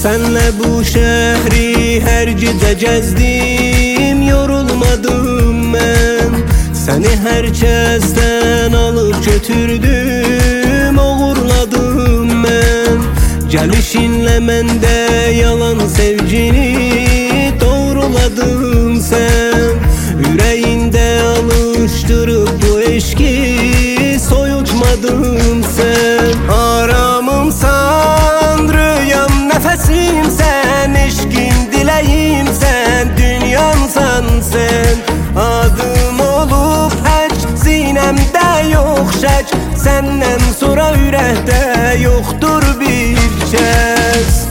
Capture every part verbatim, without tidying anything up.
Senle bu şehri her gece gezdim, yorulmadım ben. Seni herkesten alıp götürdüm, uğurladım ben. Gelişinle mende yalan sevgini doğruladım sen. Yüreğinde alıştırıp bu eşki soyutmadım sen. Aramımsan, rüyam, nefesim sen, eşkin, dileğim sen, dünyamsan sen. Adım olup hiç sinemde yok şek, senden sonra yürekte yoktur bir kez.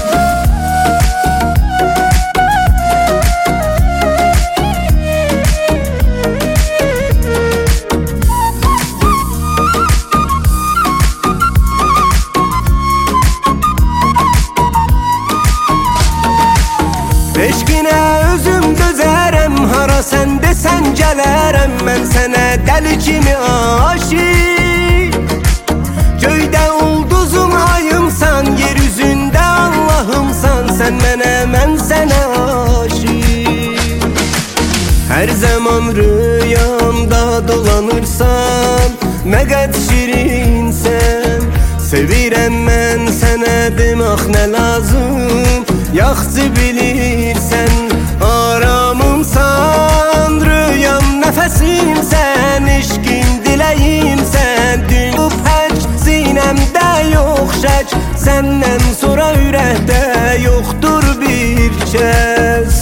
Eşkine özüm dözərəm, hara sen desen gələrəm. Mən sənə dəli kimi aşık. Göydə ulduzum ayımsan, yeryüzündə Allahımsan. Sen mənə, mən sənə aşık. Her zaman rüyamda dolanırsan, nə qəd şirinsən. Sevirəm mən sənə demək nə lazım, yaxşı bilirsən. Aramımsan, rüyam, nefesim sen, eşkin, dileğim sen. Dünüp hiç sinemde yok şek, senden sonra yürekte yoktur bir kez.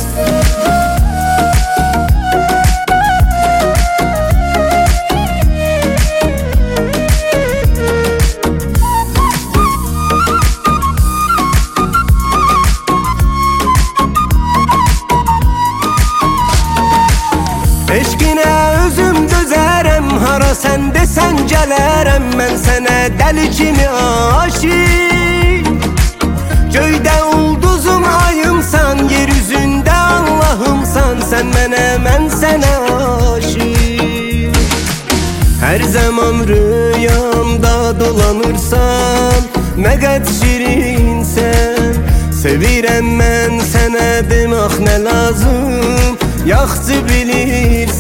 Eşkine özüm dözərəm, hara sen desen gələrəm. Mən sənə dəli kimi aşık. Göydə ulduzum ayımsan, yeryüzündə Allahımsan. Sen mənə, mən sənə aşık. Her zaman rüyamda dolanırsan, nə qəd şirinsən. Sevirəm mən sənə demək nə lazım, yaxşı bilirsən.